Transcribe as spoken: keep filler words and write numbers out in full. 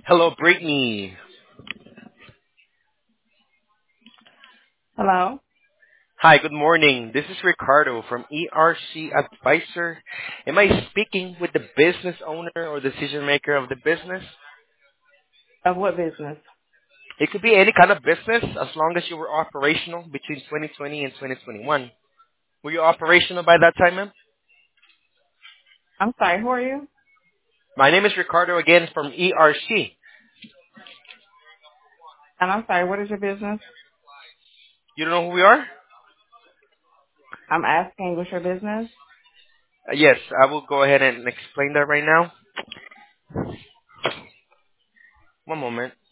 Hello, Brittany. Hello? Hi, good morning. This is Ricardo from E R C Advisor. Am I speaking with the business owner or decision maker of the business? Of what business? It could be any kind of business as long as you were operational between twenty twenty and twenty twenty-one. Were you operational by that time, ma'am? I'm sorry, who are you? My name is Ricardo again from E R C. And I'm sorry, what is your business? You don't know who we are? I'm asking, what's your business? Uh, yes, I will go ahead and explain that right now. One moment.